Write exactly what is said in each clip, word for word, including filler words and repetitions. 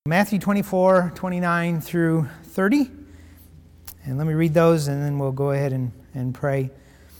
Matthew twenty-four, twenty-nine through thirty. And let me read those and then we'll go ahead and, and pray.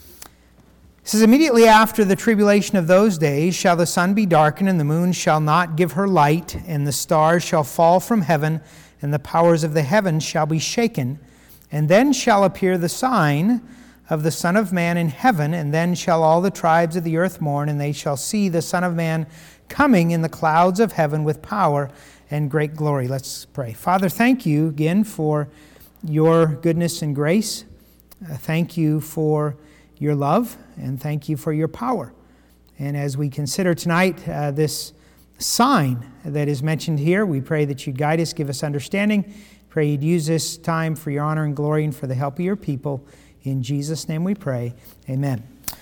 It says, immediately after the tribulation of those days shall the sun be darkened, and the moon shall not give her light, and the stars shall fall from heaven, and the powers of the heavens shall be shaken. And then shall appear the sign of the Son of Man in heaven, and then shall all the tribes of the earth mourn, and they shall see the Son of Man coming in the clouds of heaven with power and great glory. Let's pray. Father, thank you again for your goodness and grace. Uh, thank you for your love, and thank you for your power. And as we consider tonight uh, this sign that is mentioned here, we pray that you'd guide us, give us understanding. Pray you'd use this time for your honor and glory and for the help of your people. In Jesus' name we pray. Amen.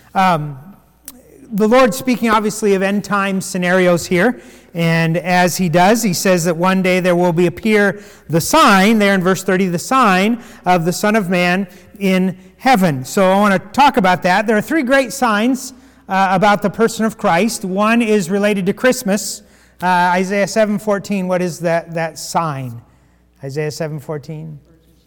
Um, the Lord's speaking obviously of end time scenarios here. And as he does, he says that one day there will be appear the sign, there in verse thirty, the sign of the Son of Man in heaven. So I want to talk about that. There are three great signs uh, about the person of Christ. One is related to Christmas. Uh, Isaiah seven fourteen, what is that, that sign? Isaiah seven fourteen.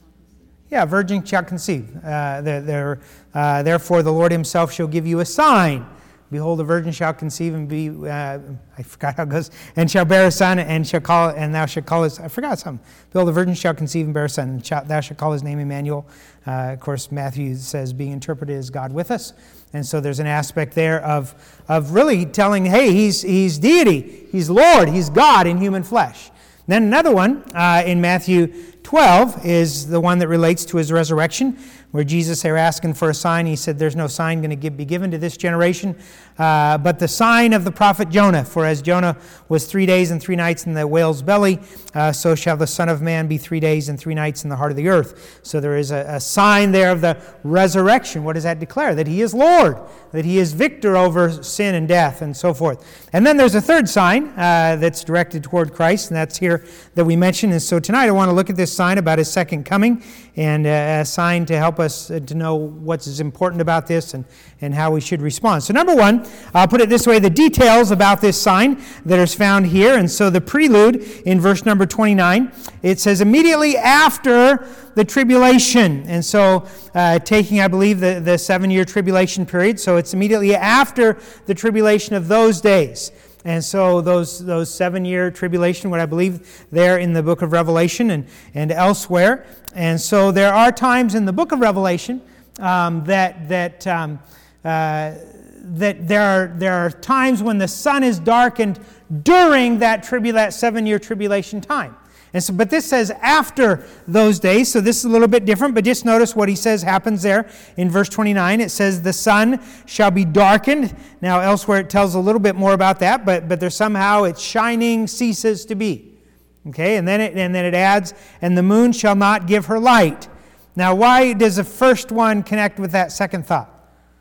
Yeah, virgin shall conceive. Uh, they're, they're, uh, therefore the Lord himself shall give you a sign. Behold, a virgin shall conceive and be, uh, I forgot how it goes, and shall bear a son, and shall call, and thou shalt call his, I forgot something. Behold, a virgin shall conceive and bear a son, and shall, thou shalt call his name Emmanuel. Uh, of course, Matthew says being interpreted as God with us. And so there's an aspect there of, of really telling, hey, he's, he's deity, he's Lord, he's God in human flesh. Then another one uh, in Matthew twelve is the one that relates to his resurrection, where Jesus, they were asking for a sign. He said, there's no sign going to be given to this generation, uh, but the sign of the prophet Jonah. For as Jonah was three days and three nights in the whale's belly, uh, so shall the Son of Man be three days and three nights in the heart of the earth. So there is a, a sign there of the resurrection. What does that declare? That he is Lord, that he is victor over sin and death and so forth. And then there's a third sign uh, that's directed toward Christ, and that's here that we mentioned. And so tonight I want to look at this sign about his second coming, and uh, a sign to help us to know what's important about this and, and how we should respond. So number one, I'll put it this way, the details about this sign that is found here. And so the prelude in verse number twenty-nine, it says immediately after the tribulation. And so uh, taking, I believe, the, the seven-year tribulation period. So it's immediately after the tribulation of those days. And so those those seven-year tribulation, what I believe there in the book of Revelation and, and elsewhere. And so there are times in the book of Revelation um, that that um, uh, that there are there are times when the sun is darkened during that tribula- that seven-year tribulation time. And so, but this says after those days, so this is a little bit different, but just notice what he says happens there in verse twenty-nine. It says, the sun shall be darkened. Now, elsewhere it tells a little bit more about that, but, but there's somehow its shining ceases to be. Okay, and then it and then it adds, and the moon shall not give her light. Now, why does the first one connect with that second thought?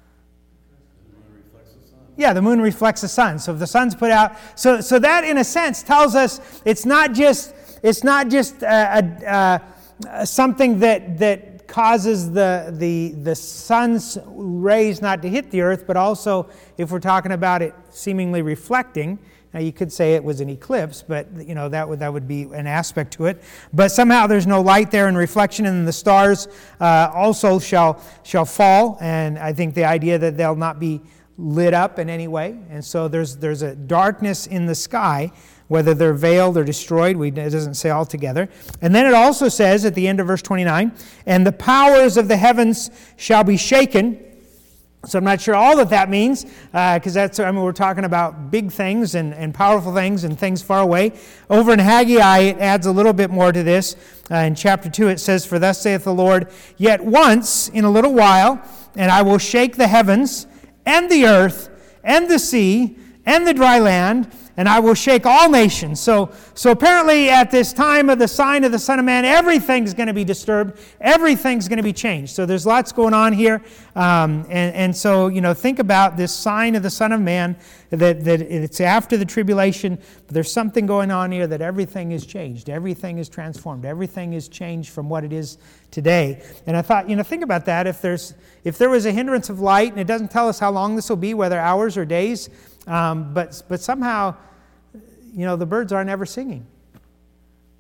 Yeah, the moon reflects the sun. So if the sun's put out, so so that in a sense tells us it's not just it's not just uh, uh, uh, something that that causes the the the sun's rays not to hit the earth, but also if we're talking about it seemingly reflecting. Now you could say it was an eclipse, but you know that would that would be an aspect to it. But somehow there's no light there and reflection, and the stars uh, also shall shall fall. And I think the idea that they'll not be lit up in any way, and so there's there's a darkness in the sky, whether they're veiled or destroyed. We, it doesn't say altogether. And then it also says at the end of verse twenty-nine, and the powers of the heavens shall be shaken. So I'm not sure all that that means, because uh, that's I mean we're talking about big things and, and powerful things and things far away. Over in Haggai, it adds a little bit more to this. Uh, in chapter two, it says, "For thus saith the Lord, yet once in a little while, and I will shake the heavens and the earth, and the sea, and the dry land, and I will shake all nations." So, so apparently at this time of the sign of the Son of Man, everything's going to be disturbed. Everything's going to be changed. So there's lots going on here. Um, and, and so, you know, think about this sign of the Son of Man, that, that it's after the tribulation, but there's something going on here that everything is changed. Everything is transformed. Everything is changed from what it is today. And I thought, you know, think about that. If there's if there was a hindrance of light, and it doesn't tell us how long this will be, whether hours or days, um, but but somehow, you know, the birds aren't ever singing.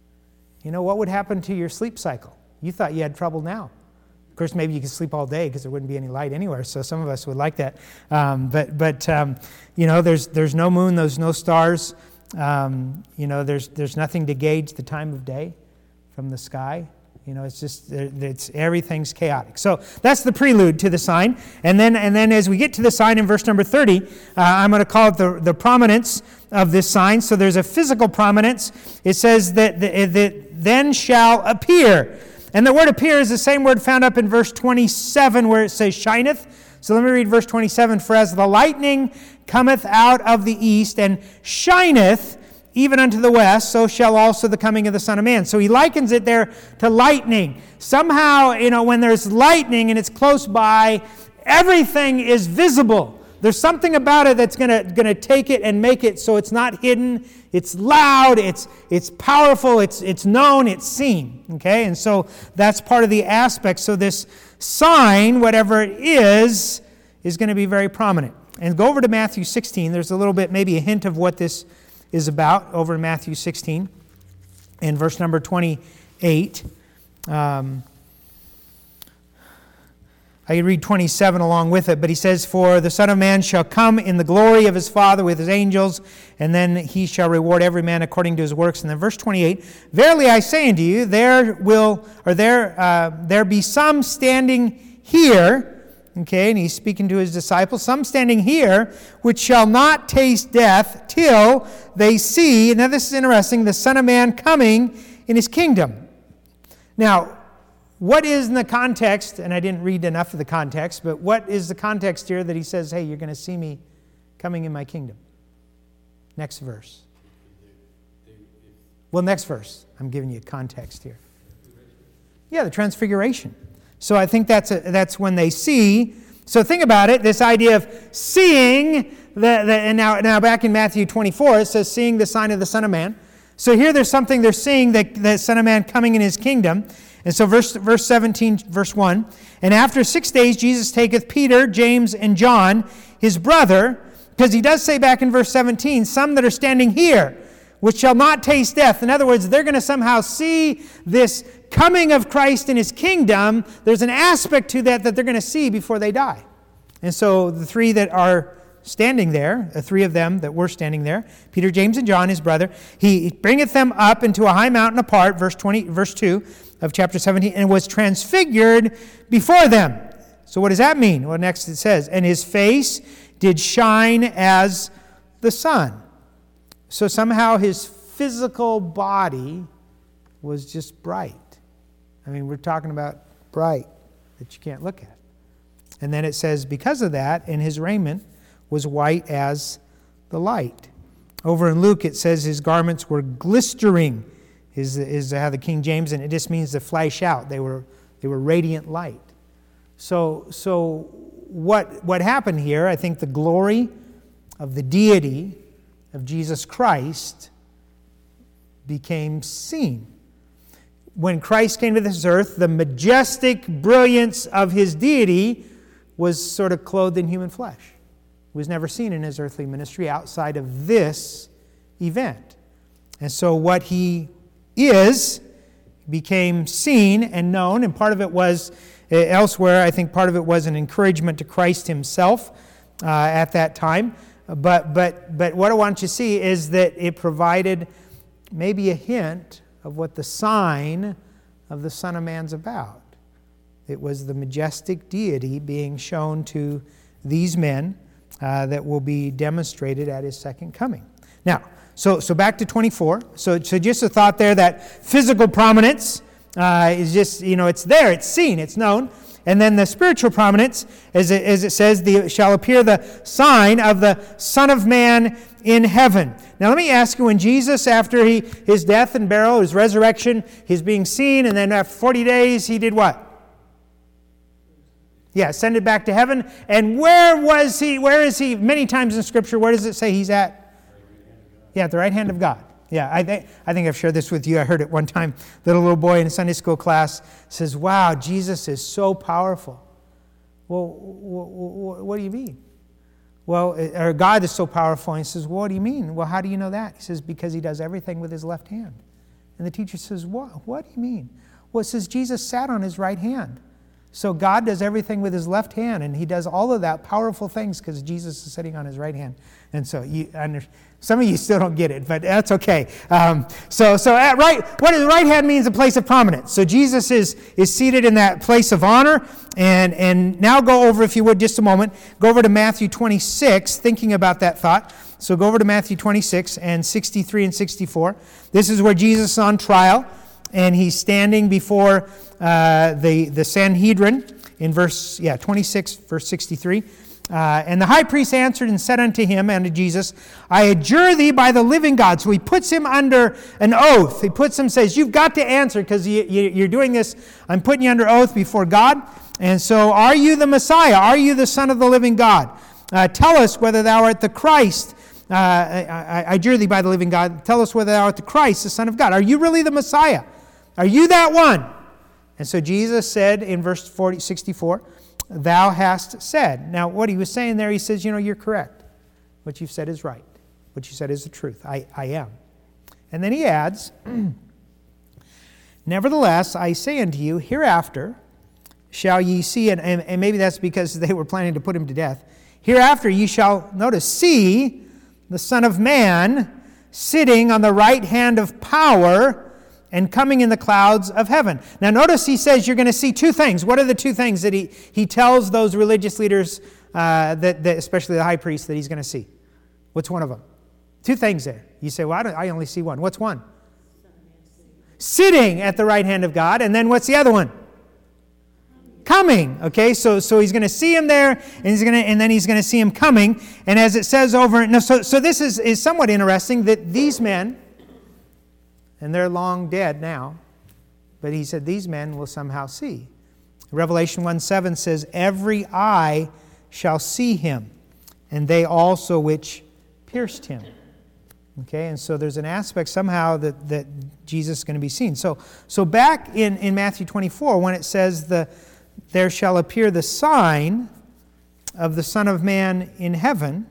you know, what would happen to your sleep cycle? You thought you had trouble now. Of course, maybe you could sleep all day because there wouldn't be any light anywhere, so some of us would like that. Um, but, but um, you know, there's there's no moon, there's no stars. Um, you know, there's there's nothing to gauge the time of day from the sky. You know, it's just, it's everything's chaotic. So that's the prelude to the sign. And then and then as we get to the sign in verse number thirty, uh, I'm going to call it the, the prominence of this sign. So there's a physical prominence. It says that, that, that then shall appear. And the word appear is the same word found up in verse twenty-seven where it says shineth. So let me read verse twenty-seven. For as the lightning cometh out of the east and shineth even unto the west, so shall also the coming of the Son of Man. So he likens it there to lightning. Somehow, you know, when there's lightning and it's close by, everything is visible. There's something about it that's gonna gonna take it and make it so it's not hidden. It's loud. It's it's powerful. It's it's known. It's seen. Okay, and so that's part of the aspect. So this sign, whatever it is, is going to be very prominent. And go over to Matthew sixteen. There's a little bit, maybe a hint of what this is about over in Matthew sixteen and verse number twenty-eight. Um, I can read twenty-seven along with it, but he says, for the Son of Man shall come in the glory of his Father with his angels, and then he shall reward every man according to his works. And then verse twenty-eight, verily I say unto you, there will, or there, uh, there be some standing here. Okay, and he's speaking to his disciples. Some standing here, which shall not taste death till they see, now this is interesting, the Son of Man coming in his kingdom. Now, what is in the context, and I didn't read enough of the context, but what is the context here that he says, hey, you're going to see me coming in my kingdom? Next verse. Well, next verse. I'm giving you context here. Yeah, the transfiguration. So I think that's a, that's when they see. So think about it, this idea of seeing, the, the and now, now back in Matthew twenty-four, it says seeing the sign of the Son of Man. So here there's something they're seeing, the, the Son of Man coming in his kingdom. And so verse, verse seventeen, verse one, and after six days Jesus taketh Peter, James, and John, his brother, because he does say back in verse seventeen, some that are standing here, which shall not taste death. In other words, they're going to somehow see this coming of Christ in his kingdom. There's an aspect to that that they're going to see before they die. And so the three that are standing there, the three of them that were standing there, Peter, James, and John, his brother, he bringeth them up into a high mountain apart, verse twenty, verse two of chapter seventeen, and was transfigured before them. So what does that mean? Well, next it says, and his face did shine as the sun. So somehow his physical body was just bright. I mean, we're talking about bright that you can't look at. And then it says, because of that, and his raiment was white as the light. Over in Luke, it says his garments were glistering, is, is how the King James, and it just means to flash out. They were they were radiant light. So, so what, what happened here, I think the glory of the deity of Jesus Christ became seen. When Christ came to this earth, the majestic brilliance of his deity was sort of clothed in human flesh. It was never seen in his earthly ministry outside of this event. And so what he is became seen and known, and part of it was uh, elsewhere, I think part of it was an encouragement to Christ himself uh, at that time. But but but what I want you to see is that it provided maybe a hint of what the sign of the Son of Man's about. It was the majestic deity being shown to these men uh, that will be demonstrated at his second coming. Now, so so back to twenty-four. So so just a thought there that physical prominence uh, is just, you know, it's there, it's seen, it's known. And then the spiritual prominence, as it, as it says, the, shall appear the sign of the Son of Man in heaven. Now let me ask you, when Jesus, after he, his death and burial, his resurrection, he's being seen, and then after forty days, he did what? Yeah, ascended back to heaven. And where was he, where is he, many times in Scripture, where does it say he's at? Yeah, at the right hand of God. Yeah, I, th- I think I've shared this with you. I heard it one time that a little boy in a Sunday school class says, wow, Jesus is so powerful. Well, w- w- what do you mean? Well, or God is so powerful. And he says, well, what do you mean? Well, how do you know that? He says, because he does everything with his left hand. And the teacher says, what? What do you mean? Well, it says Jesus sat on his right hand. So God does everything with his left hand, and he does all of that powerful things because Jesus is sitting on his right hand. And so you under, some of you still don't get it, but that's okay. Um, so so at right, what is right hand means a place of prominence. So Jesus is is seated in that place of honor. And and now go over, if you would, just a moment, go over to Matthew twenty-six, thinking about that thought. So go over to Matthew twenty-six and sixty-three and sixty-four. This is where Jesus is on trial, and he's standing before uh, the, the Sanhedrin in verse, yeah, twenty-six, verse sixty-three. Uh, and the high priest answered and said unto him, and to Jesus, I adjure thee by the living God. So he puts him under an oath. He puts him, says, you've got to answer because you, you, you're doing this. I'm putting you under oath before God. And so, are you the Messiah? Are you the Son of the living God? Uh, tell us whether thou art the Christ. Uh, I, I adjure thee by the living God. Tell us whether thou art the Christ, the Son of God. Are you really the Messiah? Are you that one? And so Jesus said in verse forty, sixty-four, thou hast said. Now, what he was saying there, he says, you know, you're correct. What you've said is right. What you said is the truth. I, I am. And then he adds, nevertheless, I say unto you, hereafter shall ye see, and, and, and maybe that's because they were planning to put him to death. Hereafter ye shall, notice, see the Son of Man sitting on the right hand of power and coming in the clouds of heaven. Now notice he says you're going to see two things. What are the two things that he, he tells those religious leaders, uh, that, that especially the high priest, that he's going to see? What's one of them? Two things there. You say, well, I, don't, I only see one. What's one? Sitting at the right hand of God. And then what's the other one? Coming. Okay, so so he's going to see him there, and he's going to, and then he's going to see him coming. And as it says over, no, so so this is is somewhat interesting that these men, and they're long dead now, but he said these men will somehow see. Revelation one seven says, every eye shall see him, and they also which pierced him. Okay, and so there's an aspect somehow that, that Jesus is going to be seen. So so back in, in Matthew twenty-four, when it says the there shall appear the sign of the Son of Man in heaven,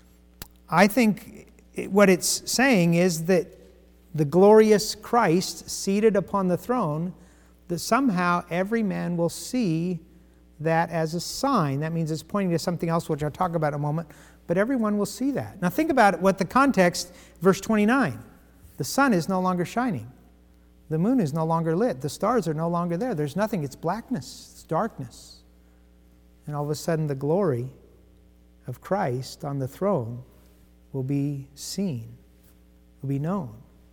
I think what it's saying is that the glorious Christ seated upon the throne, that somehow every man will see that as a sign. That means it's pointing to something else, which I'll talk about in a moment, but everyone will see that. Now think about it, what the context, verse twenty-nine. The sun is no longer shining. The moon is no longer lit. The stars are no longer there. There's nothing. It's blackness. It's darkness. And all of a sudden, the glory of Christ on the throne will be seen, will be known.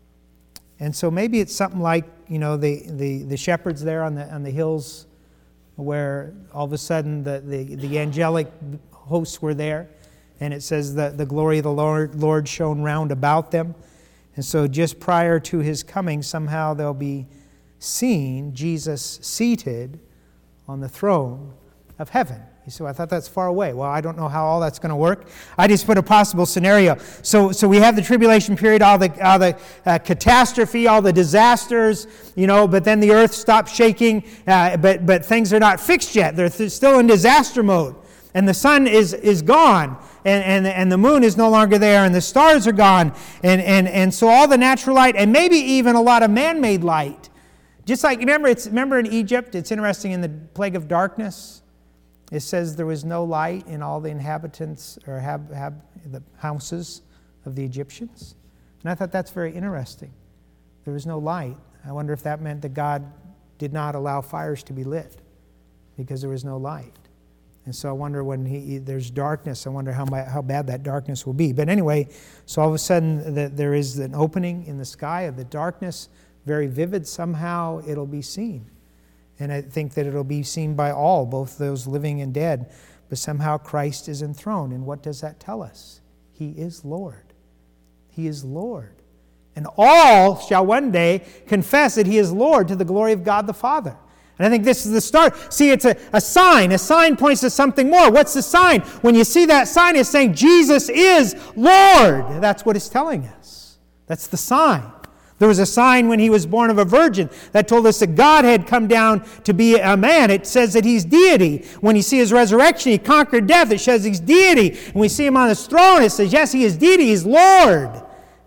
And so maybe it's something like, you know, the, the, the shepherds there on the on the hills where all of a sudden the, the, the angelic hosts were there, and it says that the glory of the Lord, Lord shone round about them. And so just prior to his coming, somehow they'll be seeing Jesus seated on the throne of heaven. You say, well, I thought that's far away. Well, I don't know how all that's going to work. I just put a possible scenario. So so we have the tribulation period, all the, all the uh, catastrophe, all the disasters, you know, but then the earth stops shaking, uh, but, but things are not fixed yet. They're th- still in disaster mode. And the sun is, is gone, and, and, and the moon is no longer there, and the stars are gone, and, and, and so all the natural light, and maybe even a lot of man-made light. Just like, remember, it's, remember in Egypt, it's interesting, in the plague of darkness, it says there was no light in all the inhabitants, or have, have the houses of the Egyptians. And I thought that's very interesting. There was no light. I wonder if that meant that God did not allow fires to be lit, because there was no light. And so I wonder when he, there's darkness, I wonder how how bad that darkness will be. But anyway, so all of a sudden the, there is an opening in the sky of the darkness, very vivid. Somehow it'll be seen. And I think that it'll be seen by all, both those living and dead. But somehow Christ is enthroned. And what does that tell us? He is Lord. He is Lord. And all shall one day confess that he is Lord to the glory of God the Father. And I think this is the start. See, it's a, a sign. A sign points to something more. What's the sign? When you see that sign, it's saying Jesus is Lord. That's what it's telling us. That's the sign. There was a sign when he was born of a virgin that told us that God had come down to be a man. It says that he's deity. When you see his resurrection, he conquered death. It says he's deity. When we see him on his throne, it says, yes, he is deity. He's Lord.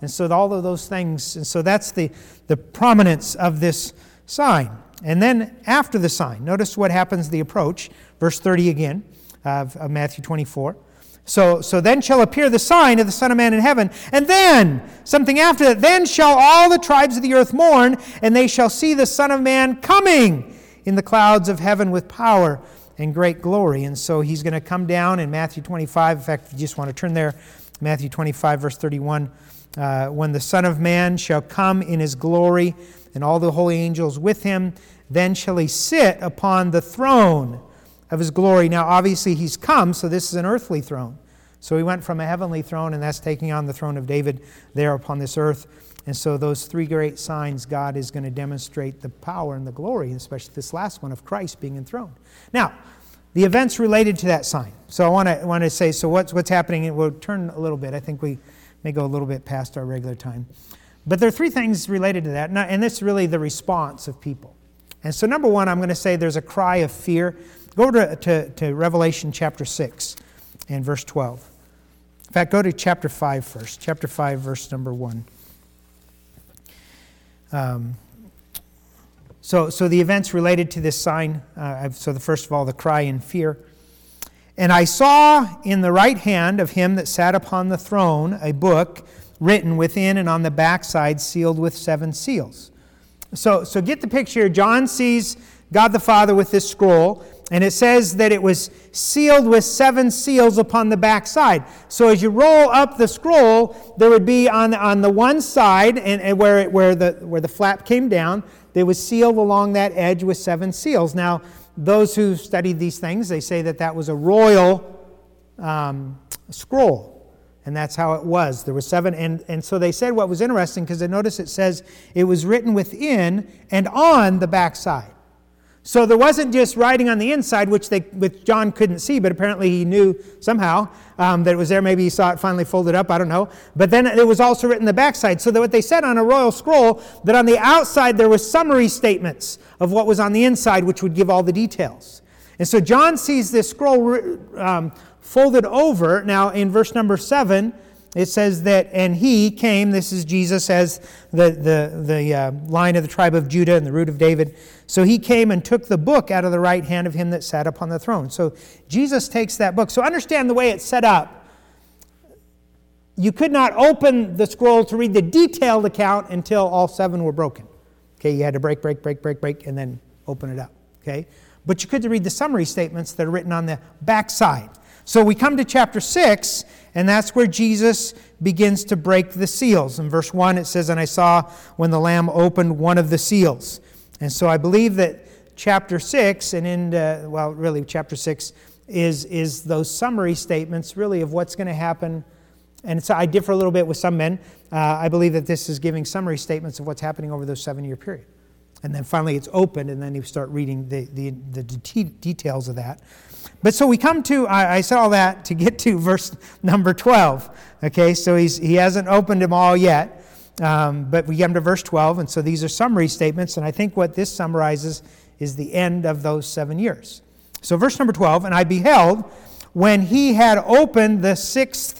And so all of those things, and so that's the, the prominence of this sign. And then after the sign, notice what happens, the approach, verse thirty again of, of Matthew twenty-four. So, so then shall appear the sign of the Son of Man in heaven. And then, something after that, then shall all the tribes of the earth mourn, and they shall see the Son of Man coming in the clouds of heaven with power and great glory. And so he's going to come down in Matthew twenty-five. In fact, if you just want to turn there, Matthew twenty-five, verse thirty-one. Uh, when the Son of Man shall come in his glory, and all the holy angels with him, then shall he sit upon the throne of his glory. Now, obviously, he's come, so this is an earthly throne. So he went from a heavenly throne, and that's taking on the throne of David there upon this earth. And so those three great signs, God is going to demonstrate the power and the glory, especially this last one of Christ being enthroned. Now, the events related to that sign. So I want to want to say, so what's what's happening? And we'll turn a little bit. I think we may go a little bit past our regular time. But there are three things related to that, and this is really the response of people. And so number one, I'm going to say there's a cry of fear. Go to, to, to Revelation chapter six and verse twelve. In fact, go to chapter five first. Chapter five, verse number one. Um, so, so the events related to this sign, uh, so the first of all, the cry in fear. And I saw in the right hand of him that sat upon the throne a book written within and on the backside, sealed with seven seals. So, so get the picture. John sees God the Father with this scroll, and it says that it was sealed with seven seals upon the backside. So as you roll up the scroll, there would be on, on the one side, and, and where it, where the where the flap came down, they was sealed along that edge with seven seals. Now, those who studied these things, they say that that was a royal um, scroll. And that's how it was. There were seven. And, and so they said what was interesting, because notice it says it was written within and on the backside. So there wasn't just writing on the inside, which they, which John couldn't see, but apparently he knew somehow um, that it was there. Maybe he saw it finally folded up. I don't know. But then it was also written on the backside. So that what they said on a royal scroll, that on the outside there was summary statements of what was on the inside, which would give all the details. And so John sees this scroll um, folded over. Now in verse number seven, it says that, and he came, this is Jesus as the, the, the uh, line of the tribe of Judah and the root of David. So he came and took the book out of the right hand of him that sat upon the throne. So Jesus takes that book. So understand the way it's set up. You could not open the scroll to read the detailed account until all seven were broken. Okay, you had to break, break, break, break, break, and then open it up. Okay, but you could read the summary statements that are written on the backside. So we come to chapter six, and that's where Jesus begins to break the seals. In verse one, it says, and I saw when the Lamb opened one of the seals. And so I believe that chapter six, and in, uh, well, really chapter six, is, is those summary statements, really, of what's going to happen. And so I differ a little bit with some men. Uh, I believe that this is giving summary statements of what's happening over those seven-year period. And then finally it's opened, and then you start reading the, the, the de- details of that. But so we come to, I, I said all that to get to verse number twelve. Okay, so he's he hasn't opened them all yet. Um, but we come to verse twelve, and so these are summary statements, and I think what this summarizes is the end of those seven years. So verse number twelve, and I beheld when he had opened the sixth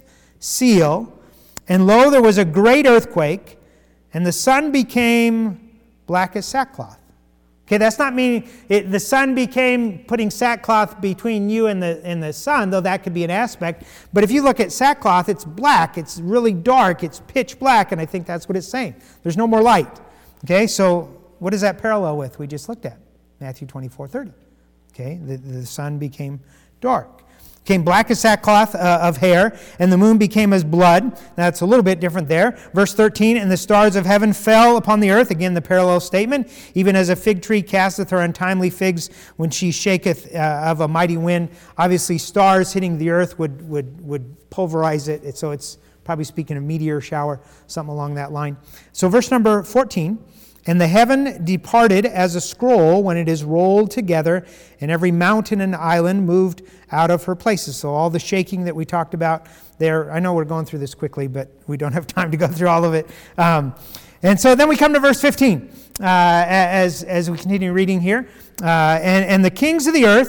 seal, and lo, there was a great earthquake, and the sun became black as sackcloth. Okay, that's not meaning it, the sun became putting sackcloth between you and the and the sun, though that could be an aspect. But if you look at sackcloth, it's black, it's really dark, it's pitch black, and I think that's what it's saying. There's no more light. Okay, so what does that parallel with? We just looked at Matthew twenty-four thirty. Okay, the, the sun became dark. Came black as sackcloth uh, of hair, and the moon became as blood. That's a little bit different there. Verse thirteen, and the stars of heaven fell upon the earth. Again, the parallel statement. Even as a fig tree casteth her untimely figs when she shaketh uh, of a mighty wind. Obviously, stars hitting the earth would, would, would pulverize it. So it's probably speaking of meteor shower, something along that line. So verse number fourteen, and the heaven departed as a scroll when it is rolled together, and every mountain and island moved out of her places. So all the shaking that we talked about there, I know we're going through this quickly, but we don't have time to go through all of it. Um, and so then we come to verse fifteen, uh, as, as we continue reading here. Uh, and, and the kings of the earth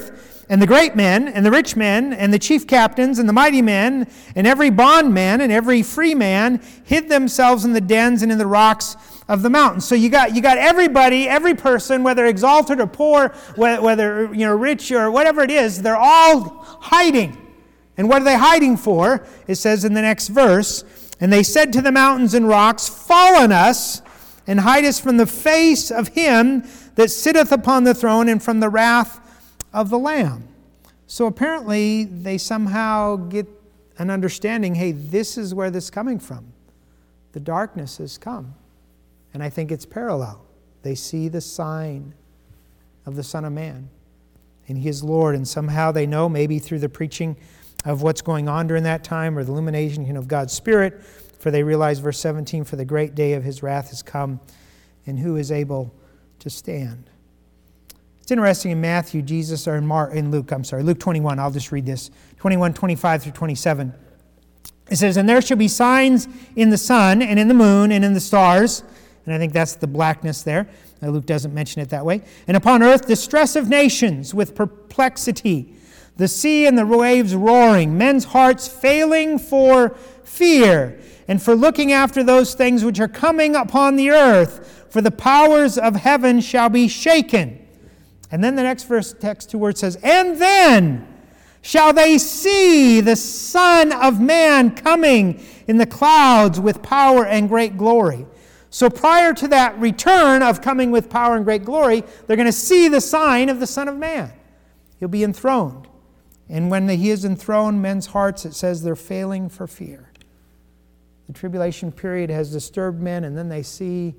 And the great men, and the rich men, and the chief captains, and the mighty men, and every bondman, and every free man hid themselves in the dens and in the rocks of the mountains. So you got you got everybody, every person, whether exalted or poor, whether you know rich or whatever it is, they're all hiding. And what are they hiding for? It says in the next verse, and they said to the mountains and rocks, fall on us, and hide us from the face of him that sitteth upon the throne, and from the wrath of the Lamb. So apparently they somehow get an understanding, hey, this is where this is coming from. The darkness has come. And I think it's parallel. They see the sign of the Son of Man. And he is Lord. And somehow they know, maybe through the preaching of what's going on during that time, or the illumination of God's Spirit, for they realize, verse seventeen, for the great day of his wrath has come, and who is able to stand? It's interesting in Matthew, Jesus, or in Mark, in Luke, I'm sorry, Luke twenty-one, I'll just read this, twenty-one, twenty-five through twenty-seven. It says, and there shall be signs in the sun, and in the moon, and in the stars, and I think that's the blackness there. Now, Luke doesn't mention it that way. And upon earth, distress of nations with perplexity, the sea and the waves roaring, men's hearts failing for fear, and for looking after those things which are coming upon the earth, for the powers of heaven shall be shaken. And then the next verse, text two words says, and then shall they see the Son of Man coming in the clouds with power and great glory. So prior to that return of coming with power and great glory, they're going to see the sign of the Son of Man. He'll be enthroned. And when he is enthroned, men's hearts, it says, they're failing for fear. The tribulation period has disturbed men, and then they see,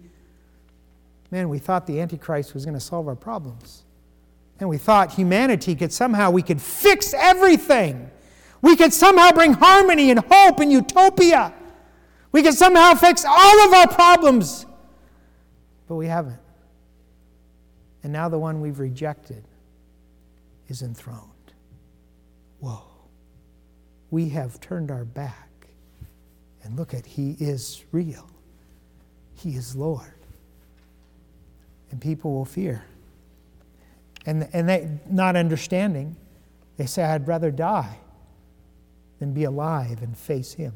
man, we thought the Antichrist was going to solve our problems. And we thought humanity could somehow, we could fix everything. We could somehow bring harmony and hope and utopia. We could somehow fix all of our problems. But we haven't. And now the one we've rejected is enthroned. Whoa. We have turned our back. And look at, he is real. He is Lord. And people will fear. And, and they, not understanding, they say, I'd rather die than be alive and face him.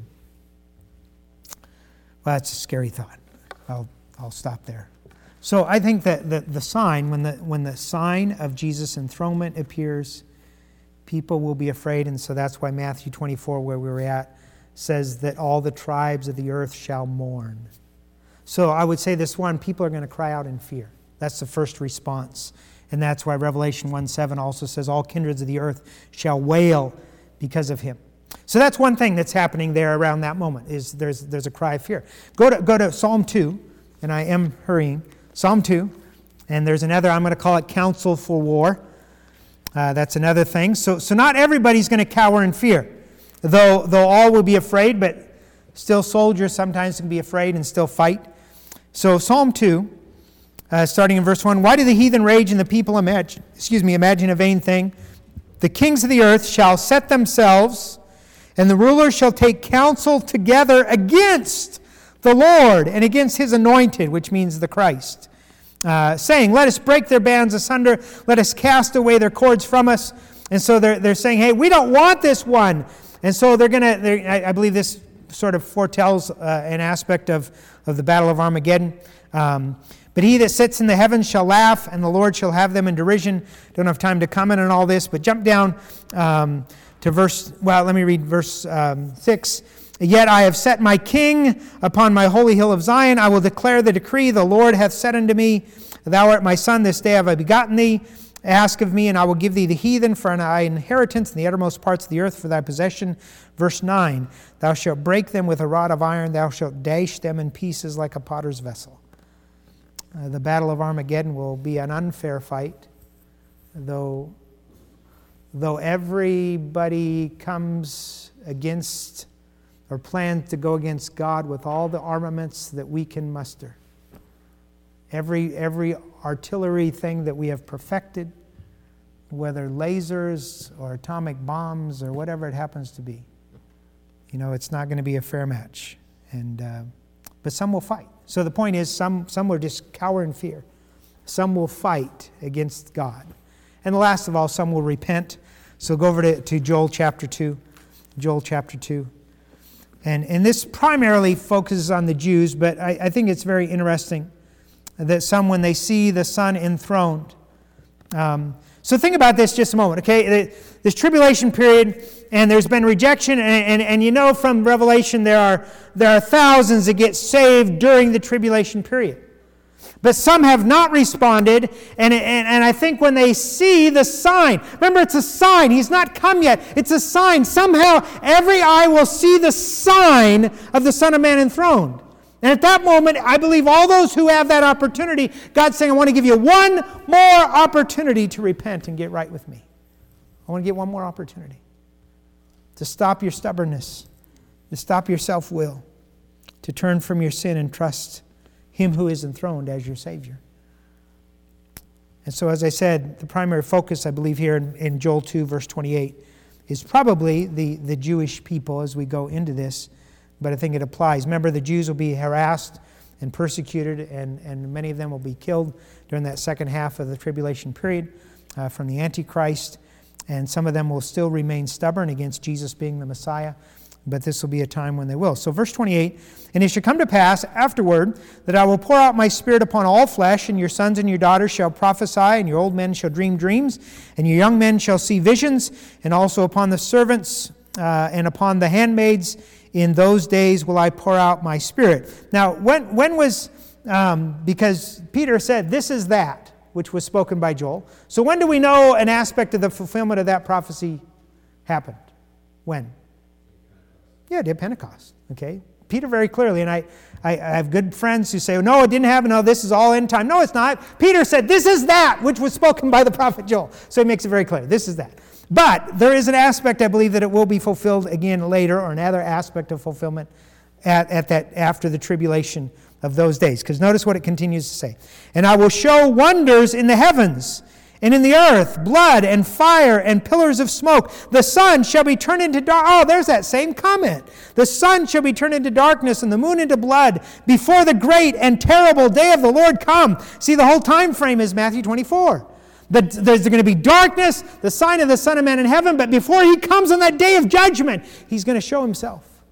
Well, that's a scary thought. I'll, I'll stop there. So I think that the, the sign, when the, when the sign of Jesus' enthronement appears, people will be afraid. And so that's why Matthew twenty-four, where we were at, says that all the tribes of the earth shall mourn. So I would say this one, people are going to cry out in fear. That's the first response. And that's why Revelation one seven also says, all kindreds of the earth shall wail because of him. So that's one thing that's happening there around that moment, is there's there's a cry of fear. Go to go to Psalm two, and I am hurrying. Psalm two, and there's another, I'm going to call it counsel for war. Uh, that's another thing. So so not everybody's going to cower in fear, though though all will be afraid, but still soldiers sometimes can be afraid and still fight. So Psalm two, uh, starting in verse one, why do the heathen rage and the people imagine, excuse me, imagine a vain thing? The kings of the earth shall set themselves, and the rulers shall take counsel together against the Lord and against his anointed, which means the Christ, uh, saying, let us break their bands asunder, let us cast away their cords from us. And so they're, they're saying, hey, we don't want this one. And so they're going to, I, I believe this sort of foretells uh, an aspect of, of the Battle of Armageddon. Um, but he that sits in the heavens shall laugh, and the Lord shall have them in derision. Don't have time to comment on all this, but jump down um, to verse, well, let me read verse um, six. Yet I have set my king upon my holy hill of Zion. I will declare the decree. The Lord hath said unto me, thou art my son, this day have I begotten thee. Ask of me, and I will give thee the heathen for thy inheritance, in the uttermost parts of the earth for thy possession. Verse nine, thou shalt break them with a rod of iron, thou shalt dash them in pieces like a potter's vessel. Uh, the battle of Armageddon will be an unfair fight, though, though everybody comes against or plans to go against God with all the armaments that we can muster. Every, every artillery thing that we have perfected, whether lasers or atomic bombs or whatever it happens to be, you know, it's not going to be a fair match. And uh, but some will fight. So the point is, some some will just cower in fear. Some will fight against God. And last of all, some will repent. So go over to, to Joel chapter two. Joel chapter two. And, and this primarily focuses on the Jews, but I, I think it's very interesting that some, when they see the Son enthroned. Um, so think about this just a moment, okay? This tribulation period, and there's been rejection, and, and, and you know from Revelation there are, there are thousands that get saved during the tribulation period. But some have not responded, and, and, and I think when they see the sign, remember it's a sign, he's not come yet, it's a sign. Somehow every eye will see the sign of the Son of Man enthroned. And at that moment, I believe all those who have that opportunity, God's saying, I want to give you one more opportunity to repent and get right with me. I want to get one more opportunity to stop your stubbornness, to stop your self-will, to turn from your sin and trust Him who is enthroned as your Savior. And so, as I said, the primary focus, I believe, here in, in Joel two, verse twenty-eight, is probably the, the Jewish people as we go into this, but I think it applies. Remember, the Jews will be harassed and persecuted, and, and many of them will be killed during that second half of the tribulation period uh, from the Antichrist, and some of them will still remain stubborn against Jesus being the Messiah. But this will be a time when they will. So verse twenty-eight, and it shall come to pass afterward that I will pour out my Spirit upon all flesh, and your sons and your daughters shall prophesy, and your old men shall dream dreams, and your young men shall see visions, and also upon the servants uh, and upon the handmaids in those days will I pour out my Spirit. Now, when, when was, um, because Peter said, this is that which was spoken by Joel. So when do we know an aspect of the fulfillment of that prophecy happened? When? Yeah, it did Pentecost, okay? Peter very clearly, and I, I, I have good friends who say, no, it didn't happen, no, this is all end time. No, it's not. Peter said, this is that which was spoken by the prophet Joel. So he makes it very clear, this is that. But there is an aspect, I believe, that it will be fulfilled again later, or another aspect of fulfillment at, at that after the tribulation of those days. Because notice what it continues to say. And I will show wonders in the heavens, and in the earth, blood and fire and pillars of smoke. The sun shall be turned into dark. Oh, there's that same comment. The sun shall be turned into darkness and the moon into blood before the great and terrible day of the Lord come. See, the whole time frame is Matthew twenty-four. But there's going to be darkness, the sign of the Son of Man in heaven, but before he comes on that day of judgment, he's going to show himself.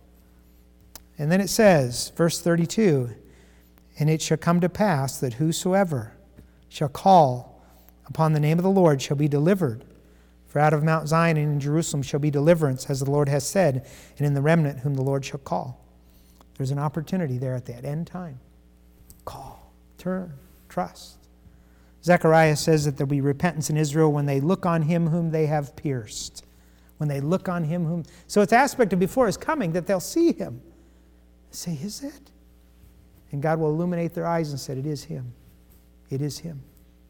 And then it says, verse thirty-two, and it shall come to pass that whosoever shall call upon the name of the Lord shall be delivered. For out of Mount Zion and in Jerusalem shall be deliverance, as the Lord has said, and in the remnant whom the Lord shall call. There's an opportunity there at that end time. Call, turn, trust. Zechariah says that there'll be repentance in Israel when they look on him whom they have pierced. When they look on him whom... So it's aspect of before his coming that they'll see him. Say, is it? And God will illuminate their eyes and say, it is him. It is him.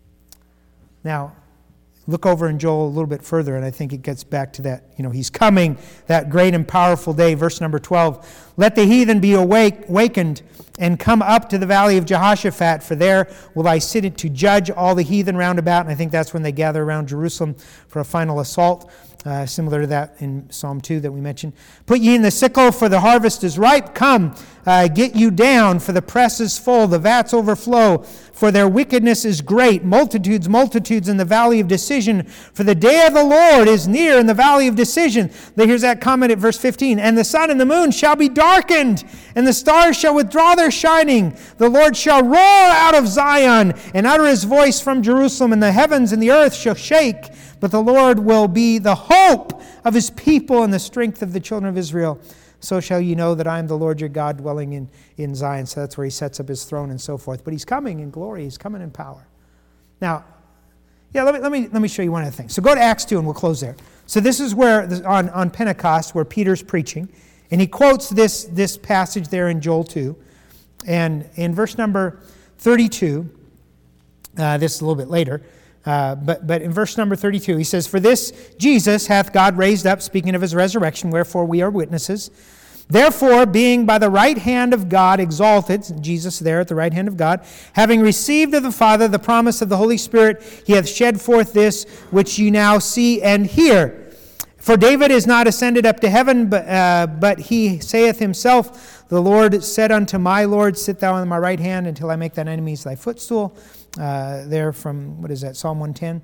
Now, look over in Joel a little bit further, and I think it gets back to that, you know, he's coming, that great and powerful day. Verse number twelve, let the heathen be awake, awakened and come up to the valley of Jehoshaphat, for there will I sit to judge all the heathen round about. And I think that's when they gather around Jerusalem for a final assault. Uh, similar to that in Psalm two that we mentioned. Put ye in the sickle, for the harvest is ripe. Come, uh, get you down, for the press is full, the vats overflow, for their wickedness is great. Multitudes, multitudes in the valley of decision, for the day of the Lord is near in the valley of decision. Here's that comment at verse fifteen. And the sun and the moon shall be darkened, and the stars shall withdraw their shining. The Lord shall roar out of Zion, and utter his voice from Jerusalem, and the heavens and the earth shall shake. But the Lord will be the hope of his people and the strength of the children of Israel. So shall you know that I am the Lord your God dwelling in, in Zion. So that's where he sets up his throne and so forth. But he's coming in glory. He's coming in power. Now, yeah, let me let me let me show you one other thing. So go to Acts two and we'll close there. So this is where on, on Pentecost where Peter's preaching. And he quotes this, this passage there in Joel two. And in verse number thirty-two, uh, this is a little bit later, Uh, but but in verse number thirty-two, he says, for this Jesus hath God raised up, speaking of his resurrection, wherefore we are witnesses. Therefore, being by the right hand of God exalted, Jesus there at the right hand of God, having received of the Father the promise of the Holy Spirit, he hath shed forth this which ye now see and hear. For David is not ascended up to heaven, but, uh, but he saith himself, the Lord said unto my Lord, sit thou on my right hand until I make thine enemies thy footstool. Uh, there from, what is that, Psalm one ten.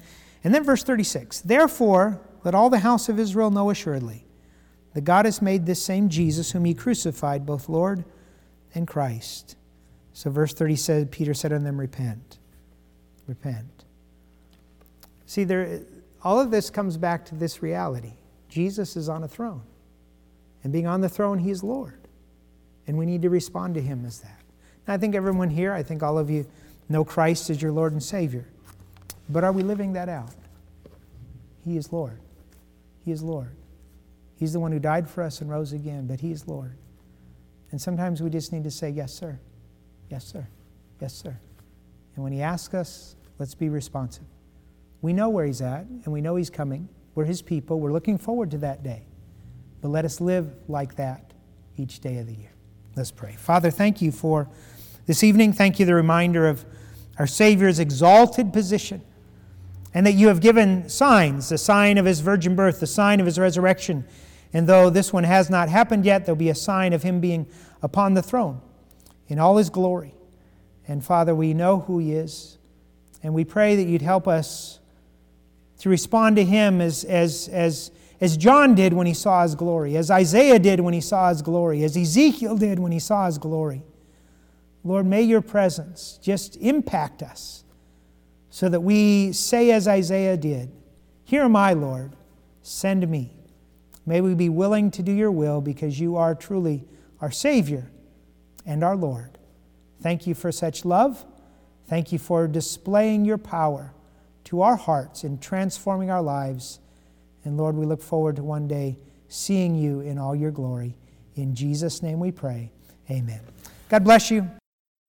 And then verse thirty-six, therefore, let all the house of Israel know assuredly that God has made this same Jesus, whom he crucified, both Lord and Christ. So verse thirty said, Peter said unto them, repent. Repent. See, there, all of this comes back to this reality. Jesus is on a throne. And being on the throne, he is Lord. And we need to respond to him as that. Now, I think everyone here, I think all of you know Christ as your Lord and Savior. But are we living that out? He is Lord. He is Lord. He's the one who died for us and rose again, but he is Lord. And sometimes we just need to say, yes, sir. Yes, sir. Yes, sir. And when he asks us, let's be responsive. We know where he's at, and we know he's coming. We're his people. We're looking forward to that day. But let us live like that each day of the year. Let's pray. Father, thank you for this evening. Thank you for the reminder of our Savior's exalted position, and that you have given signs, the sign of his virgin birth, the sign of his resurrection. And though this one has not happened yet, there'll be a sign of him being upon the throne in all his glory. And Father, we know who he is, and we pray that you'd help us to respond to him as, as, as, as John did when he saw his glory, as Isaiah did when he saw his glory, as Ezekiel did when he saw his glory. Lord, may your presence just impact us so that we say as Isaiah did, here am I, Lord, send me. May we be willing to do your will because you are truly our Savior and our Lord. Thank you for such love. Thank you for displaying your power to our hearts and transforming our lives. And Lord, we look forward to one day seeing you in all your glory. In Jesus' name we pray. Amen. God bless you.